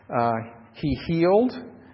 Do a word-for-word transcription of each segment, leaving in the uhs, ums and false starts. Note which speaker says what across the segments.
Speaker 1: Uh, he healed.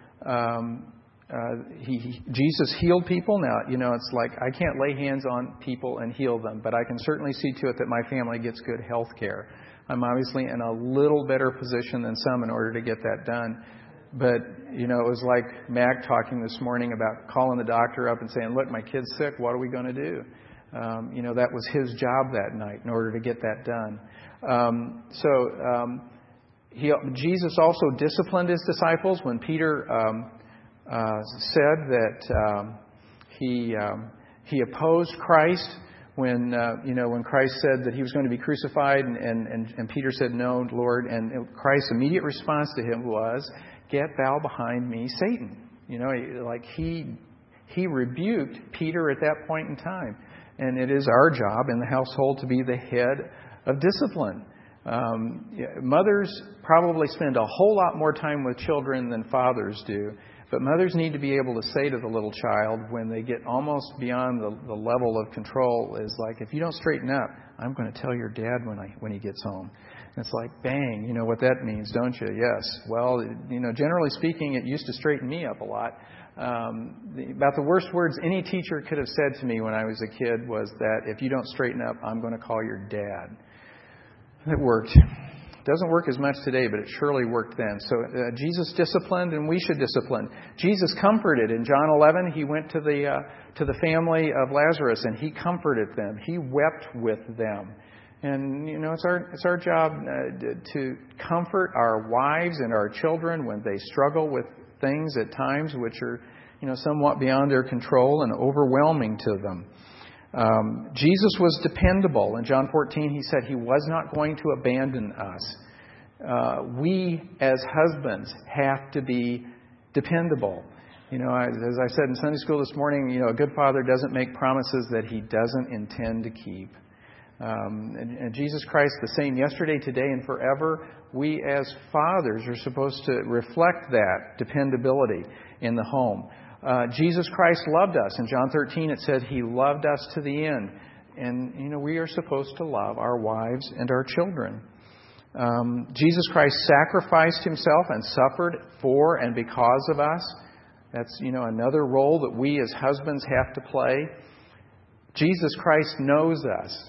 Speaker 1: Um, uh, he, he, Jesus healed people. Now, you know, it's like I can't lay hands on people and heal them, but I can certainly see to it that my family gets good health care. I'm obviously in a little better position than some in order to get that done. But, you know, it was like Mac talking this morning about calling the doctor up and saying, look, my kid's sick. What are we going to do? Um, you know, that was his job that night in order to get that done. Um, so um, he, Jesus also disciplined his disciples when Peter um, uh, said that um, he um, he opposed Christ when uh, you know when Christ said that he was going to be crucified, and, and, and, and Peter said, no, Lord. And Christ's immediate response to him was, get thou behind me, Satan. You know, like he he rebuked Peter at that point in time. And it is our job in the household to be the head of discipline. Um, mothers probably spend a whole lot more time with children than fathers do. But mothers need to be able to say to the little child when they get almost beyond the, the level of control is like, if you don't straighten up, I'm going to tell your dad when I when he gets home. And it's like, bang, you know what that means, don't you? Yes. Well, you know, generally speaking, it used to straighten me up a lot. Um, the, about the worst words any teacher could have said to me when I was a kid was that if you don't straighten up, I'm going to call your dad. It worked. It doesn't work as much today, but it surely worked then. So uh, Jesus disciplined, and we should discipline. Jesus comforted. In John eleven, he went to the uh, to the family of Lazarus, and he comforted them. He wept with them. And, you know, it's our it's our job uh, to comfort our wives and our children when they struggle with things at times which are, you know, somewhat beyond their control and overwhelming to them. Um, Jesus was dependable. In John fourteen, he said he was not going to abandon us. Uh, we, as husbands, have to be dependable. You know, as I said in Sunday school this morning, you know, a good father doesn't make promises that he doesn't intend to keep. Um, and, and Jesus Christ, the same yesterday, today, and forever, we as fathers are supposed to reflect that dependability in the home. Uh, Jesus Christ loved us. In John thirteen, it said he loved us to the end. And, you know, we are supposed to love our wives and our children. Um, Jesus Christ sacrificed himself and suffered for and because of us. That's, you know, another role that we as husbands have to play. Jesus Christ knows us.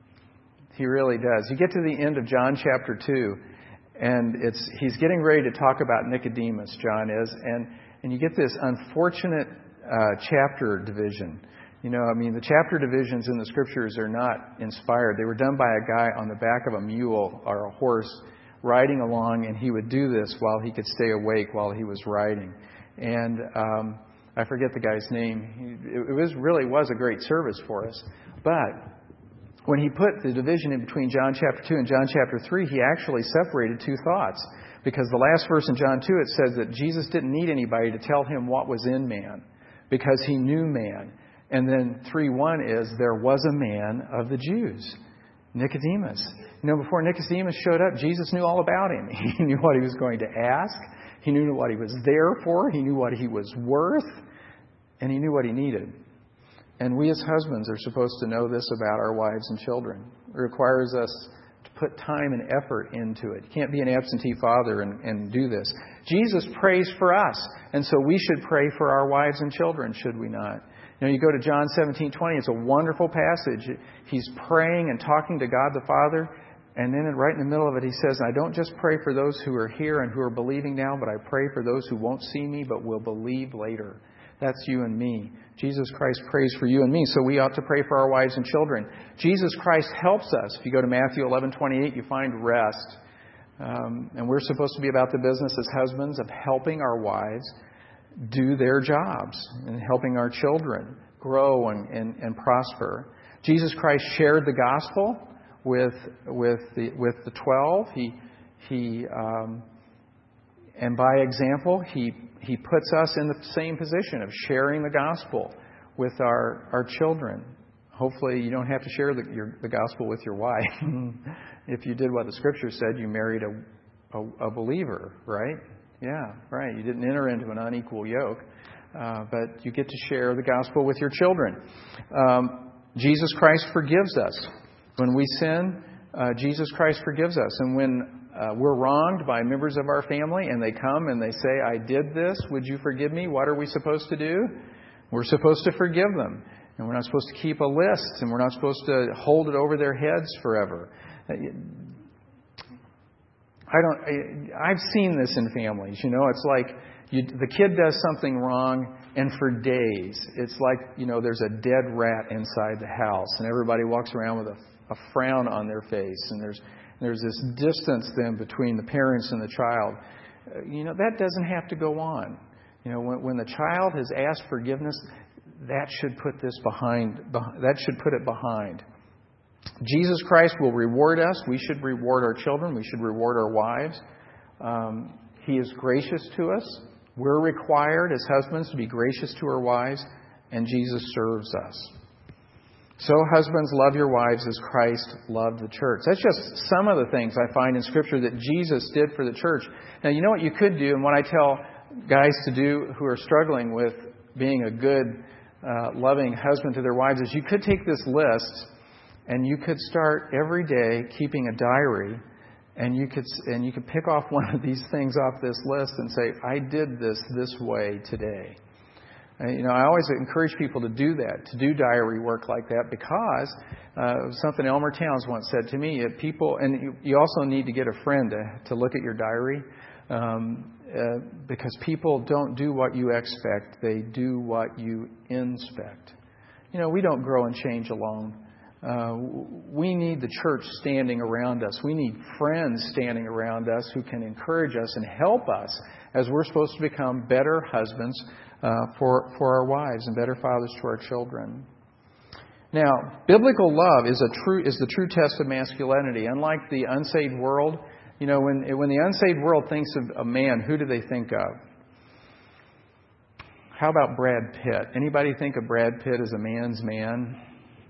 Speaker 1: He really does. You get to the end of John chapter two, and it's he's getting ready to talk about Nicodemus, John is, and, and you get this unfortunate uh, chapter division. You know, I mean, the chapter divisions in the Scriptures are not inspired. They were done by a guy on the back of a mule or a horse riding along, and he would do this while he could stay awake while he was riding. And um, I forget the guy's name. It was really was a great service for us. But when he put the division in between John chapter two and John chapter three, he actually separated two thoughts. Because the last verse in John two, it says that Jesus didn't need anybody to tell him what was in man, because he knew man. And then three one is, there was a man of the Jews, Nicodemus. You know, before Nicodemus showed up, Jesus knew all about him. He knew what he was going to ask. He knew what he was there for. He knew what he was worth. And he knew what he needed. And we as husbands are supposed to know this about our wives and children. It requires us to put time and effort into it. You can't be an absentee father and, and do this. Jesus prays for us. And so we should pray for our wives and children, should we not? You know, you go to John seventeen twenty, it's a wonderful passage. He's praying and talking to God the Father. And then right in the middle of it, he says, I don't just pray for those who are here and who are believing now, but I pray for those who won't see me but will believe later. That's you and me. Jesus Christ prays for you and me, so we ought to pray for our wives and children. Jesus Christ helps us. If you go to Matthew eleven twenty-eight, you find rest. Um, and we're supposed to be about the business as husbands of helping our wives do their jobs and helping our children grow and, and, and prosper. Jesus Christ shared the gospel with with the with the twelve. He he um, and by example he he puts us in the same position of sharing the gospel with our our children. Hopefully, you don't have to share the, your, the gospel with your wife. If you did what the Scripture said, you married a, a, a believer, right? Yeah, right. You didn't enter into an unequal yoke, uh, but you get to share the gospel with your children. Um, Jesus Christ forgives us. When we sin, uh, Jesus Christ forgives us. And when uh, we're wronged by members of our family and they come and they say, I did this, would you forgive me? What are we supposed to do? We're supposed to forgive them. And we're not supposed to keep a list, and we're not supposed to hold it over their heads forever. I don't. I, I've seen this in families. You know, it's like you, the kid does something wrong, and for days, it's like, you know, there's a dead rat inside the house, and everybody walks around with a, a frown on their face, and there's there's this distance then between the parents and the child. You know, that doesn't have to go on. You know, when, when the child has asked forgiveness, that should put this behind. That should put it behind. Jesus Christ will reward us. We should reward our children. We should reward our wives. Um, he is gracious to us. We're required as husbands to be gracious to our wives, and Jesus serves us. So, husbands, love your wives as Christ loved the church. That's just some of the things I find in Scripture that Jesus did for the church. Now, you know what you could do, and what I tell guys to do who are struggling with being a good, uh, loving husband to their wives, is you could take this list and you could start every day keeping a diary, and you could and you could pick off one of these things off this list and say, I did this this way today. And, you know, I always encourage people to do that, to do diary work like that, because uh, something Elmer Towns once said to me, if people, and you, you also need to get a friend to, to look at your diary, um, uh, because people don't do what you expect, they do what you inspect. You know, we don't grow and change alone. Uh, we need the church standing around us. We need friends standing around us who can encourage us and help us as we're supposed to become better husbands uh, for for our wives and better fathers to our children. Now, biblical love is a true is the true test of masculinity. Unlike the unsaved world, you know, when when the unsaved world thinks of a man, who do they think of? How about Brad Pitt? Anybody think of Brad Pitt as a man's man?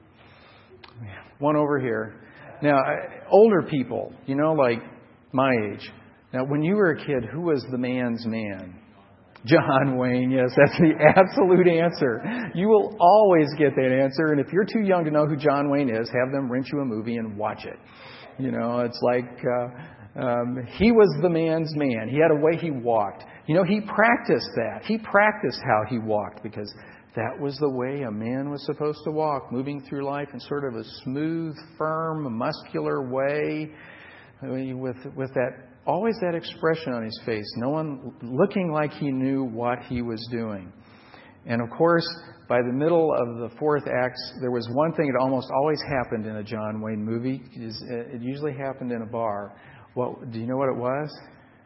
Speaker 1: One over here. Now, older people, you know, like my age. Now, when you were a kid, who was the man's man? John Wayne. Yes, that's the absolute answer. You will always get that answer. And if you're too young to know who John Wayne is, have them rent you a movie and watch it. You know, it's like uh, um, he was the man's man. He had a way he walked. You know, he practiced that. He practiced how he walked, because that was the way a man was supposed to walk, moving through life in sort of a smooth, firm, muscular way, with with that always that expression on his face, no one looking like he knew what he was doing. And of course, by the middle of the fourth act, there was one thing that almost always happened in a John Wayne movie. It usually happened in a bar. Well, do you know what it was?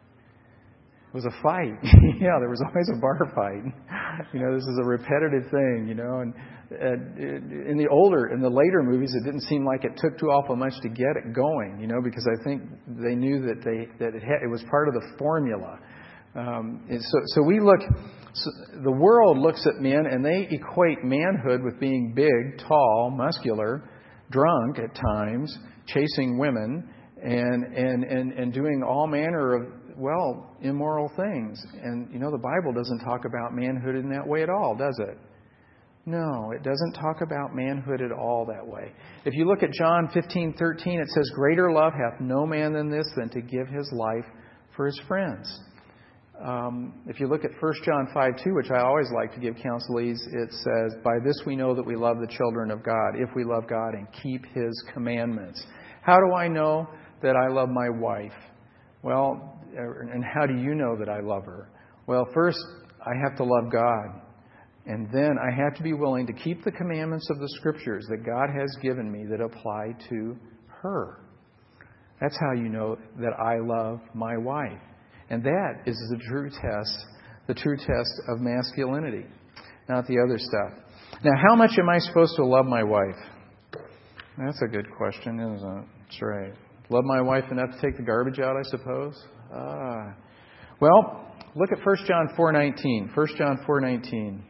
Speaker 1: It was a fight. Yeah, there was always a bar fight. You know, this is a repetitive thing, you know. And, and in the older, in the later movies, it didn't seem like it took too awful much to get it going, you know, because I think they knew that they that it, had, it was part of the formula. Um, and so, so we look, so the world looks at men and they equate manhood with being big, tall, muscular, drunk at times, chasing women, and and and and doing all manner of, well, immoral things. And, you know, the Bible doesn't talk about manhood in that way at all, does it? No, it doesn't talk about manhood at all that way. If you look at John fifteen thirteen, it says, greater love hath no man than this, than to give his life for his friends. Um, if you look at First John five two, which I always like to give counselees, it says, by this we know that we love the children of God, if we love God and keep his commandments. How do I know that I love my wife? Well, and how do you know that I love her? Well, first, I have to love God. And then I have to be willing to keep the commandments of the Scriptures that God has given me that apply to her. That's how you know that I love my wife. And that is the true test, the true test of masculinity, not the other stuff. Now, how much am I supposed to love my wife? That's a good question, isn't it? That's right. Love my wife enough to take the garbage out, I suppose? Ah. Well, look at First John four nineteen. First John four nineteen.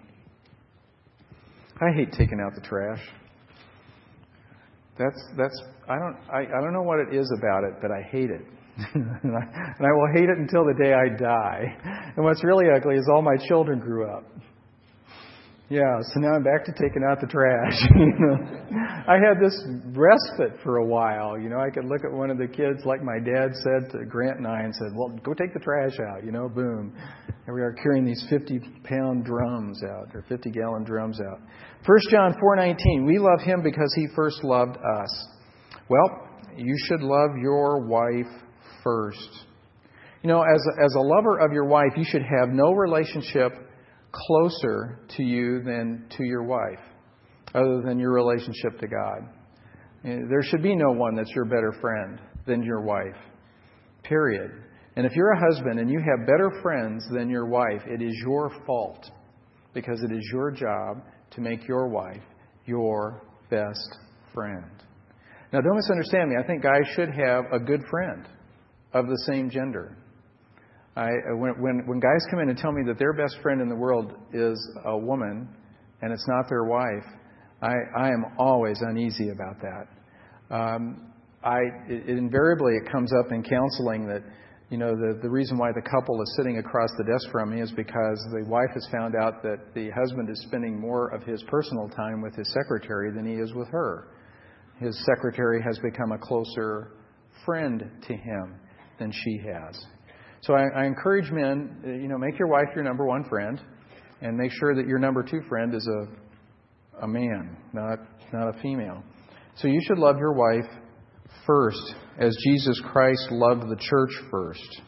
Speaker 1: I hate taking out the trash. That's that's I don't I, I don't know what it is about it, but I hate it. and, I, and I will hate it until the day I die. And what's really ugly is all my children grew up. Yeah, so now I'm back to taking out the trash. You know, I had this respite for a while. You know, I could look at one of the kids, like my dad said to Grant and I, and said, well, go take the trash out. You know, boom. And we are carrying these fifty-pound drums out, or fifty-gallon drums out. First John four nineteen, we love him because he first loved us. Well, you should love your wife first. You know, as a, as a lover of your wife, you should have no relationship closer to you than to your wife, other than your relationship to God. There should be no one that's your better friend than your wife, period. And if you're a husband and you have better friends than your wife, it is your fault, because it is your job to make your wife your best friend. Now, don't misunderstand me. I think guys should have a good friend of the same gender. I, when, when, when guys come in and tell me that their best friend in the world is a woman and it's not their wife, I, I am always uneasy about that. Um, I, it, invariably, it comes up in counseling that, you know, the, the reason why the couple is sitting across the desk from me is because the wife has found out that the husband is spending more of his personal time with his secretary than he is with her. His secretary has become a closer friend to him than she has. So I, I encourage men, you know, make your wife your number one friend, and make sure that your number two friend is a a man, not not a female. So you should love your wife first, as Jesus Christ loved the church first.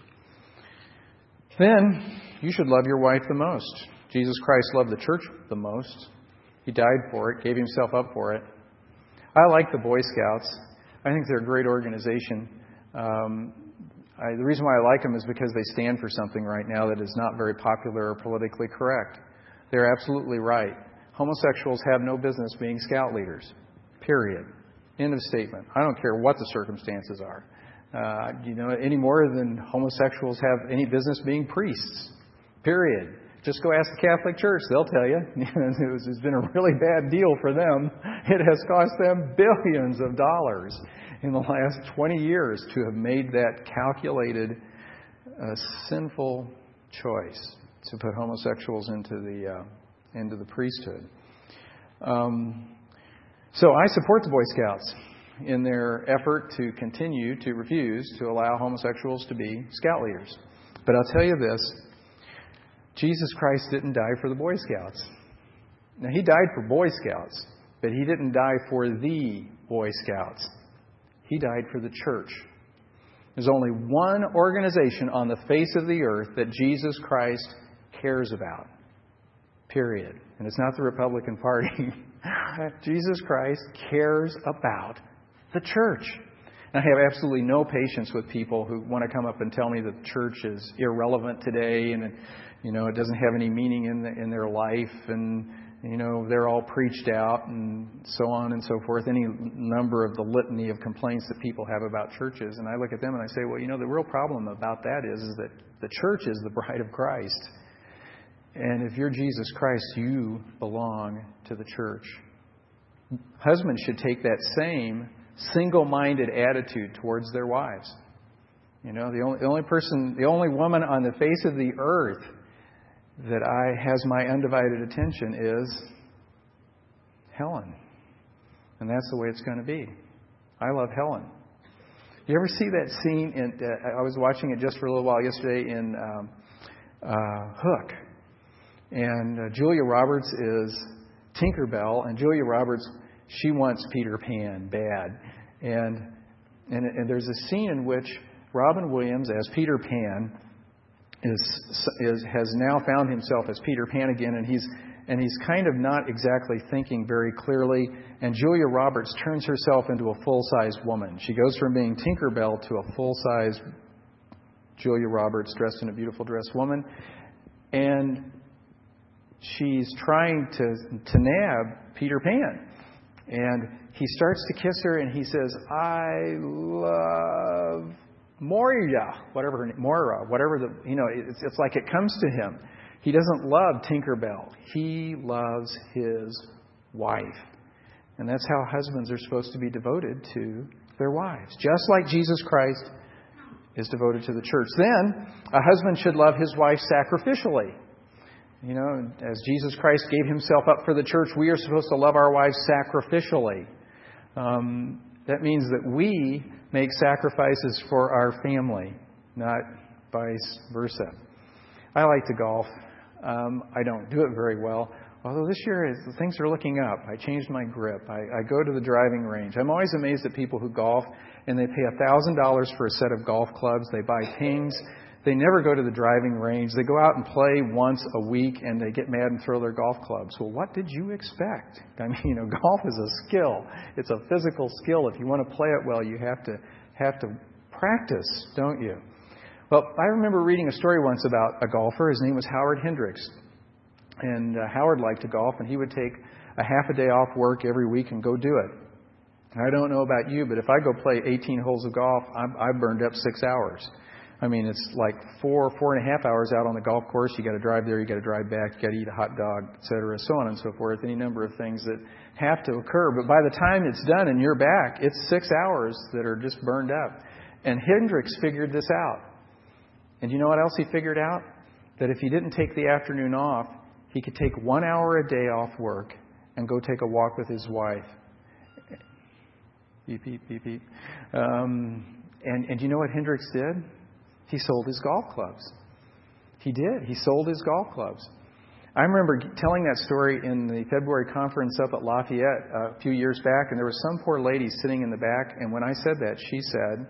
Speaker 1: Then you should love your wife the most. Jesus Christ loved the church the most. He died for it, gave himself up for it. I like the Boy Scouts. I think they're a great organization. Um, I, the reason why I like them is because they stand for something right now that is not very popular or politically correct. They're absolutely right. Homosexuals have no business being scout leaders. Period. End of statement. I don't care what the circumstances are. Uh, you know, any more than homosexuals have any business being priests. Period. Just go ask the Catholic Church. They'll tell you. It's been a really bad deal for them. It has cost them billions of dollars in the last twenty years to have made that calculated, uh, sinful choice to put homosexuals into the uh, into the priesthood. Um, so I support the Boy Scouts in their effort to continue to refuse to allow homosexuals to be scout leaders. But I'll tell you this. Jesus Christ didn't die for the Boy Scouts. Now, he died for Boy Scouts, but he didn't die for the Boy Scouts. He died for the church. There's only one organization on the face of the earth that Jesus Christ cares about. Period. And it's not the Republican Party. Jesus Christ cares about the church. And I have absolutely no patience with people who want to come up and tell me that the church is irrelevant today and, you know, it doesn't have any meaning in the, in their life, and, you know, they're all preached out and so on and so forth. Any number of the litany of complaints that people have about churches. And I look at them and I say, well, you know, the real problem about that is, is that the church is the bride of Christ. And if you're Jesus Christ, you belong to the church. Husbands should take that same single-minded attitude towards their wives. You know, the only, the only person, the only woman on the face of the earth that I has my undivided attention is Helen. And that's the way it's going to be. I love Helen. You ever see that scene in, uh, I was watching it just for a little while yesterday in um, uh, Hook. And uh, Julia Roberts is Tinkerbell, and Julia Roberts, she wants Peter Pan bad. And, and and there's a scene in which Robin Williams, as Peter Pan, is is has now found himself as Peter Pan again, and he's and he's kind of not exactly thinking very clearly. And Julia Roberts turns herself into a full-size woman. She goes from being Tinkerbell to a full-size Julia Roberts dressed in a beautiful dress woman, and she's trying to to nab Peter Pan. And he starts to kiss her, and he says, "I love Moira," whatever her name, Moira, whatever the, you know, it's, it's like it comes to him. He doesn't love Tinkerbell. He loves his wife. And that's how husbands are supposed to be devoted to their wives, just like Jesus Christ is devoted to the church. Then, a husband should love his wife sacrificially. You know, as Jesus Christ gave himself up for the church, we are supposed to love our wives sacrificially. Um, that means that we make sacrifices for our family, not vice versa. I like to golf. Um, I don't do it very well. Although this year is, things are looking up. I changed my grip. I, I go to the driving range. I'm always amazed at people who golf and they pay one thousand dollars for a set of golf clubs. They buy pings. They never go to the driving range. They go out and play once a week and they get mad and throw their golf clubs. Well, what did you expect? I mean, you know, golf is a skill. It's a physical skill. If you want to play it well, you have to have to practice, don't you? Well, I remember reading a story once about a golfer. His name was Howard Hendricks. And uh, Howard liked to golf, and he would take a half a day off work every week and go do it. I don't know about you, but if I go play eighteen holes of golf, I'm, I've burned up six hours. I mean, it's like four, four and a half hours out on the golf course. You got to drive there, you got to drive back, you got to eat a hot dog, et cetera, so on and so forth. Any number of things that have to occur. But by the time it's done and you're back, it's six hours that are just burned up. And Hendricks figured this out. And you know what else he figured out? That if he didn't take the afternoon off, he could take one hour a day off work and go take a walk with his wife. Beep, beep, beep, beep. Um, and, and you know what Hendricks did? He sold his golf clubs. He did. He sold his golf clubs. I remember telling that story in the February conference up at Lafayette a few years back, and there was some poor lady sitting in the back, and when I said that, she said,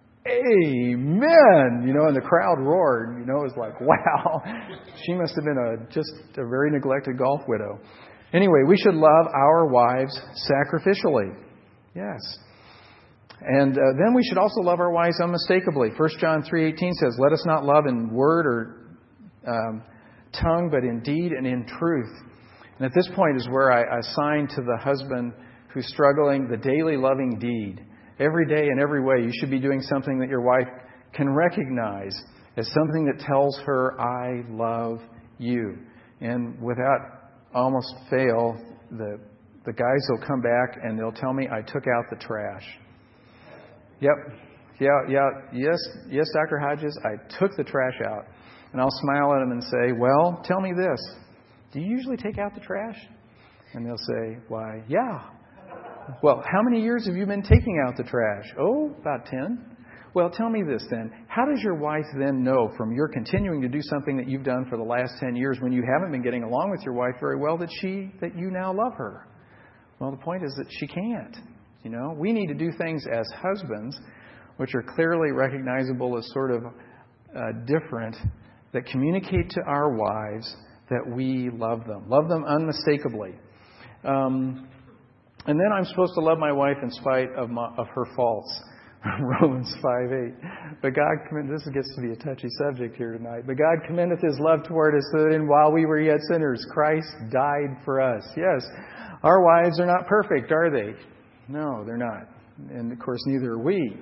Speaker 1: "Amen!" You know, and the crowd roared. You know, it was like, wow. She must have been a just a very neglected golf widow. Anyway, we should love our wives sacrificially. Yes. And uh, then we should also love our wives unmistakably. First John three eighteen says, "Let us not love in word or um, tongue, but in deed and in truth." And at this point is where I assign to the husband who's struggling the daily loving deed. Every day in every way, you should be doing something that your wife can recognize as something that tells her, "I love you." And without almost fail, the the guys will come back and they'll tell me, "I took out the trash." Yep. Yeah, yeah. Yes, yes, Doctor Hodges, I took the trash out. And I'll smile at them and say, "Well, tell me this. Do you usually take out the trash?" And they'll say, "Why, yeah." "Well, how many years have you been taking out the trash?" "Oh, about ten." "Well, tell me this then. How does your wife then know from your continuing to do something that you've done for the last ten years when you haven't been getting along with your wife very well that she, that you now love her?" Well, the point is that she can't. You know, we need to do things as husbands which are clearly recognizable as sort of uh, different, that communicate to our wives that we love them. Love them unmistakably. Um, and then I'm supposed to love my wife in spite of, my, of her faults. Romans five eight. But God, this gets to be a touchy subject here tonight. But God commendeth His love toward us, that in while we were yet sinners, Christ died for us. Yes, our wives are not perfect, are they? No, they're not. And of course, neither are we.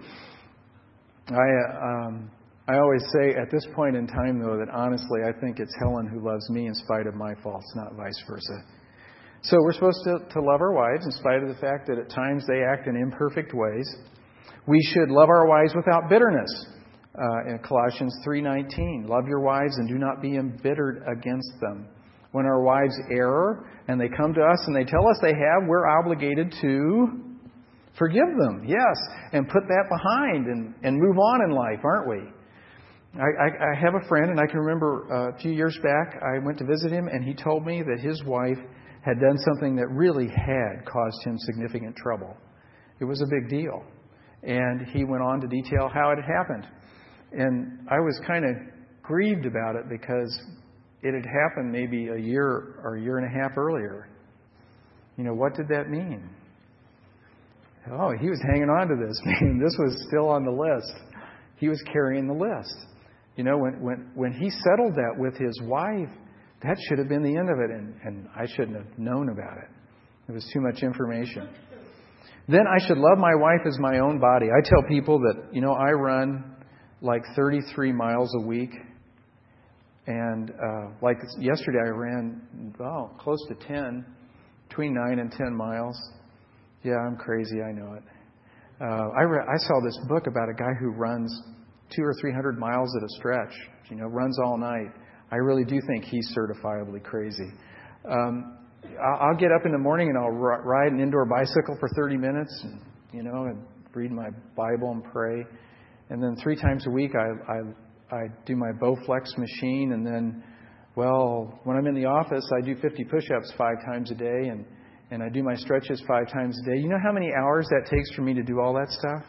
Speaker 1: I um, I always say at this point in time, though, that honestly, I think it's Helen who loves me in spite of my faults, not vice versa. So we're supposed to, to love our wives in spite of the fact that at times they act in imperfect ways. We should love our wives without bitterness. Uh, in Colossians three nineteen, love your wives and do not be embittered against them. When our wives err and they come to us and they tell us they have, we're obligated to forgive them, yes, and put that behind and, and move on in life, aren't we? I, I, I have a friend, and I can remember uh, a few years back, I went to visit him, and he told me that his wife had done something that really had caused him significant trouble. It was a big deal. And he went on to detail how it had happened. And I was kind of grieved about it because it had happened maybe a year or a year and a half earlier. You know, what did that mean? Oh, he was hanging on to this. Man, this was still on the list. He was carrying the list. You know, when when when he settled that with his wife, that should have been the end of it, and, and I shouldn't have known about it. It was too much information. Then I should love my wife as my own body. I tell people that, you know, I run like thirty-three miles a week. And uh, like yesterday I ran, well, close to ten, between nine and ten miles. Yeah, I'm crazy, I know it. Uh, I, re- I saw this book about a guy who runs two or three hundred miles at a stretch. You know, runs all night. I really do think he's certifiably crazy. Um, I'll get up in the morning and I'll ride an indoor bicycle for thirty minutes, and, you know, and read my Bible and pray. And then three times a week I, I, I do my Bowflex machine. And then, well, when I'm in the office, I do fifty push-ups five times a day, and, and I do my stretches five times a day. You know how many hours that takes for me to do all that stuff?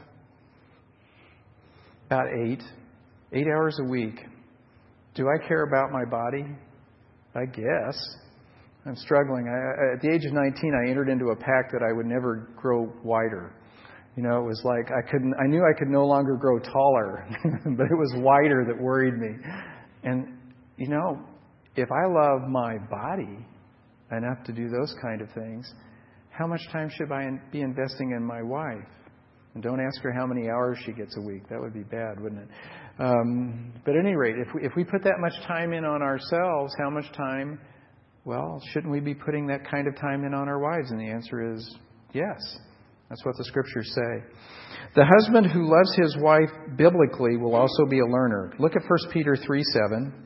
Speaker 1: About eight. Eight hours a week. Do I care about my body? I guess. I'm struggling. I, at the age of nineteen, I entered into a pact that I would never grow wider. You know, it was like I couldn't. I knew I could no longer grow taller, but it was wider that worried me. And you know, if I love my body enough to do those kind of things, how much time should I be investing in my wife? And don't ask her how many hours she gets a week. That would be bad, wouldn't it? Um, but at any rate, if we, if we put that much time in on ourselves, how much time? Well, shouldn't we be putting that kind of time in on our wives? And the answer is yes. That's what the Scriptures say. The husband who loves his wife biblically will also be a learner. Look at First Peter three seven.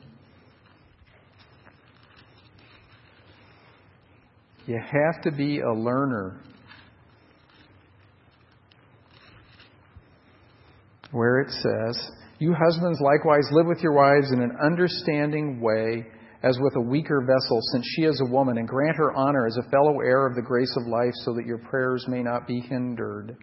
Speaker 1: You have to be a learner. Where it says, "You husbands likewise live with your wives in an understanding way, as with a weaker vessel, since she is a woman, and grant her honor as a fellow heir of the grace of life, so that your prayers may not be hindered."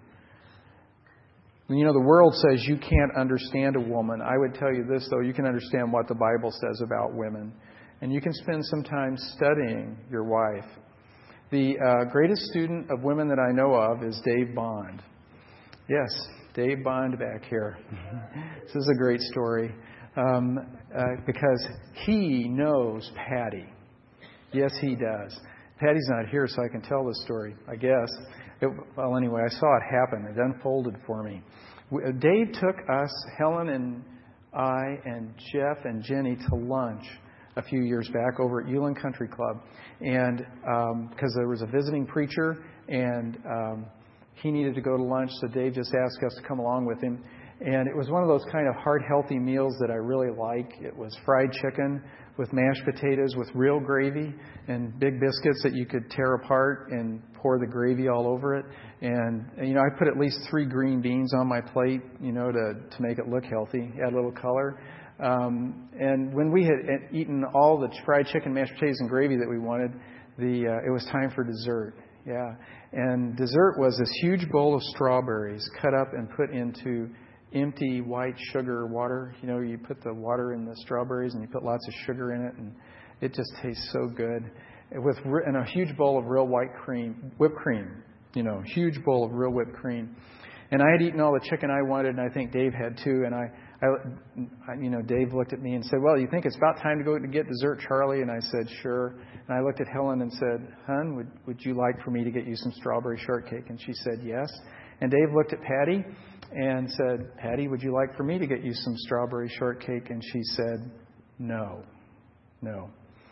Speaker 1: You know, the world says you can't understand a woman. I would tell you this, though. You can understand what the Bible says about women. And you can spend some time studying your wife. The uh, greatest student of women that I know of is Dave Bond. Yes, Dave Bond back here. This is a great story. Um, uh, because he knows Patty. Yes, he does. Patty's not here, so I can tell this story, I guess. It, well, anyway, I saw it happen. It unfolded for me. We, uh, Dave took us, Helen and I and Jeff and Jenny, to lunch a few years back over at Uland Country Club. And because um, there was a visiting preacher, and um, he needed to go to lunch, so Dave just asked us to come along with him. And it was one of those kind of heart healthy meals that I really like. It was fried chicken with mashed potatoes with real gravy and big biscuits that you could tear apart and pour the gravy all over it. And, you know, I put at least three green beans on my plate, you know, to, to make it look healthy, add a little color. Um, and when we had eaten all the fried chicken, mashed potatoes, and gravy that we wanted, the uh, it was time for dessert. Yeah. And dessert was this huge bowl of strawberries cut up and put into empty white sugar water. You know, you put the water in the strawberries and you put lots of sugar in it, and it just tastes so good. With and a huge bowl of real white cream, whipped cream. You know, huge bowl of real whipped cream. And I had eaten all the chicken I wanted, and I think Dave had too. And I, I, you know, Dave looked at me and said, "Well, you think it's about time to go to get dessert, Charlie?" And I said, "Sure." And I looked at Helen and said, "Hun, would would you like for me to get you some strawberry shortcake?" And she said, "Yes." And Dave looked at Patty and said, "Patty, would you like for me to get you some strawberry shortcake?" And she said, "No, no."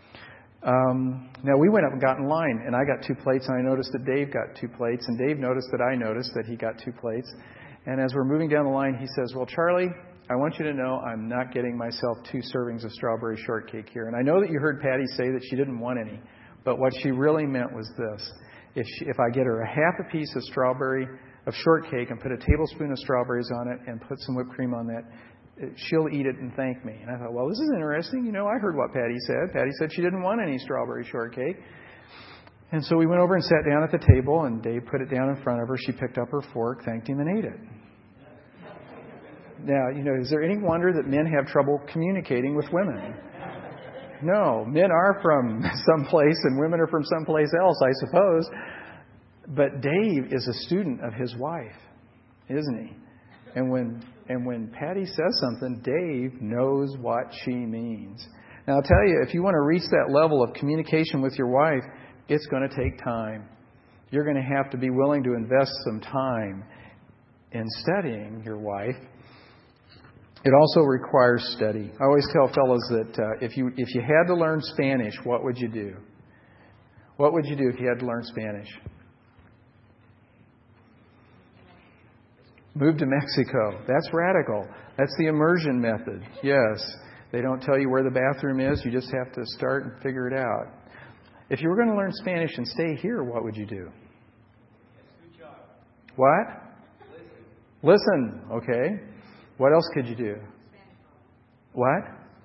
Speaker 1: Um, now, we went up and got in line, and I got two plates, and I noticed that Dave got two plates, and Dave noticed that I noticed that he got two plates. And as we're moving down the line, he says, "Well, Charlie, I want you to know I'm not getting myself two servings of strawberry shortcake here. And I know that you heard Patty say that she didn't want any, but what she really meant was this. If she, if I get her a half a piece of strawberry, of shortcake, and put a tablespoon of strawberries on it and put some whipped cream on that, she'll eat it and thank me." And I thought, well, this is interesting. You know, I heard what Patty said. Patty said she didn't want any strawberry shortcake. And so we went over and sat down at the table, and Dave put it down in front of her. She picked up her fork, thanked him, and ate it. Now, you know, is there any wonder that men have trouble communicating with women? No, men are from someplace and women are from someplace else, I suppose. But Dave is a student of his wife, isn't he? And when and when Patty says something, Dave knows what she means. Now, I'll tell you, if you want to reach that level of communication with your wife, it's going to take time. You're going to have to be willing to invest some time in studying your wife. It also requires study. I always tell fellows that uh, if you if you had to learn Spanish, what would you do? What would you do if you had to learn Spanish? Move to Mexico. That's radical. That's the immersion method. Yes. They don't tell you where the bathroom is. You just have to start and figure it out. If you were going to learn Spanish and stay here, what would you do? What? Listen. Listen. Okay. What else could you do? What?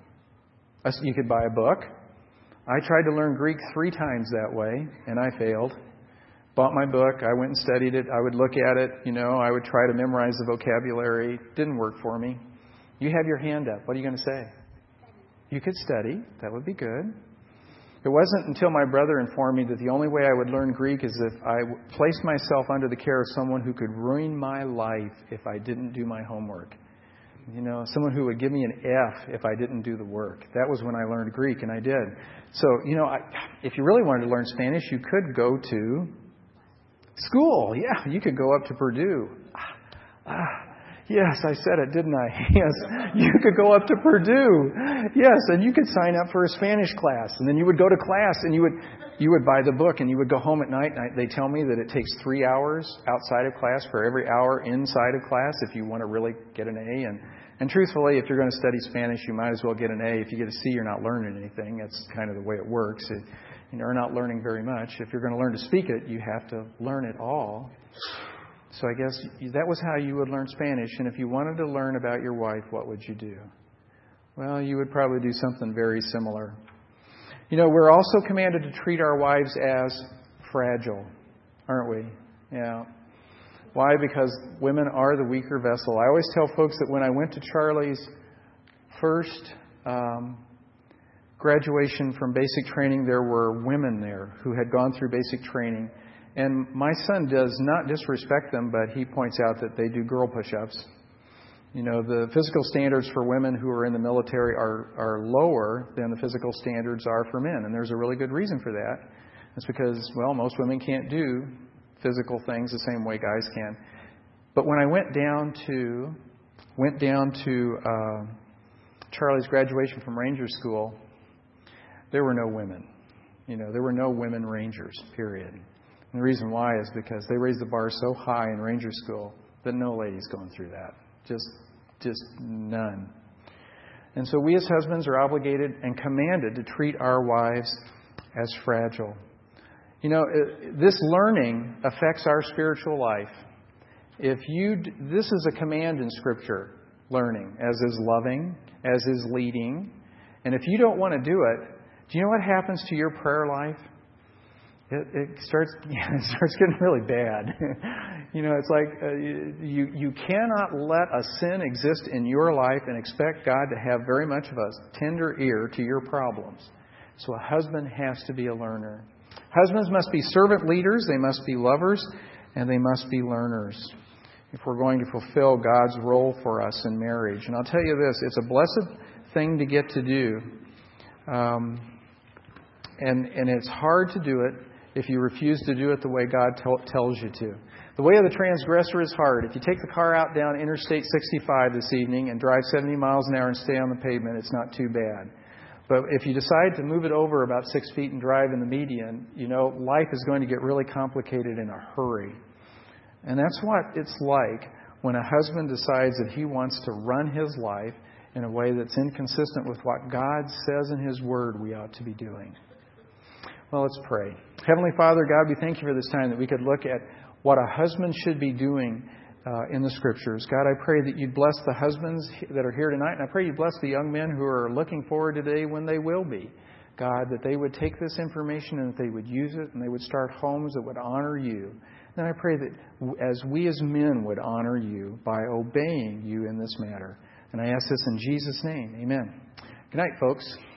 Speaker 1: You could buy a book. I tried to learn Greek three times that way, and I failed. Bought my book. I went and studied it. I would look at it. You know, I would try to memorize the vocabulary. Didn't work for me. You have your hand up. What are you going to say? You could study. That would be good. It wasn't until my brother informed me that the only way I would learn Greek is if I placed myself under the care of someone who could ruin my life if I didn't do my homework. You know, someone who would give me an F if I didn't do the work. That was when I learned Greek, and I did. So, you know, I, if you really wanted to learn Spanish, you could go to school. Yeah, you could go up to Purdue. Ah, ah, yes, I said it, didn't I? Yes, you could go up to Purdue. Yes, and you could sign up for a Spanish class, and then you would go to class, and you would you would buy the book, and you would go home at night. And they tell me that it takes three hours outside of class for every hour inside of class if you want to really get an A. And and truthfully, if you're going to study Spanish, you might as well get an A. If you get a C, you're not learning anything. That's kind of the way it works. It, you know, you're not learning very much. If you're going to learn to speak it, you have to learn it all. So I guess that was how you would learn Spanish. And if you wanted to learn about your wife, what would you do? Well, you would probably do something very similar. You know, we're also commanded to treat our wives as fragile, aren't we? Yeah. Why? Because women are the weaker vessel. I always tell folks that when I went to Charlie's first um, graduation from basic training, there were women there who had gone through basic training. And my son does not disrespect them, but he points out that they do girl push-ups. You know, the physical standards for women who are in the military are, are lower than the physical standards are for men. And there's a really good reason for that. It's because, well, most women can't do physical things the same way guys can. But when I went down to went down to uh, Charlie's graduation from Ranger School, there were no women. You know, there were no women Rangers, period. And the reason why is because they raised the bar so high in Ranger School that no lady's going through that. Just, just none. And so we as husbands are obligated and commanded to treat our wives as fragile. You know, this learning affects our spiritual life. If you, this is a command in Scripture, learning, as is loving, as is leading. And if you don't want to do it, do you know what happens to your prayer life? It, it starts yeah, it starts getting really bad. You know, it's like uh, you you cannot let a sin exist in your life and expect God to have very much of a tender ear to your problems. So a husband has to be a learner. Husbands must be servant leaders, they must be lovers, and they must be learners if we're going to fulfill God's role for us in marriage. And I'll tell you this, it's a blessed thing to get to do. Um, and, and it's hard to do it if you refuse to do it the way God t- tells you to. The way of the transgressor is hard. If you take the car out down Interstate sixty-five this evening and drive seventy miles an hour and stay on the pavement, it's not too bad. But if you decide to move it over about six feet and drive in the median, you know, life is going to get really complicated in a hurry. And that's what it's like when a husband decides that he wants to run his life in a way that's inconsistent with what God says in His Word we ought to be doing. Well, let's pray. Heavenly Father, God, we thank You for this time that we could look at what a husband should be doing uh, in the Scriptures. God, I pray that You'd bless the husbands that are here tonight, and I pray You'd bless the young men who are looking forward to the day when they will be. God, that they would take this information and that they would use it and they would start homes that would honor You. And I pray that as we as men would honor You by obeying You in this matter. And I ask this in Jesus' name. Amen. Good night, folks.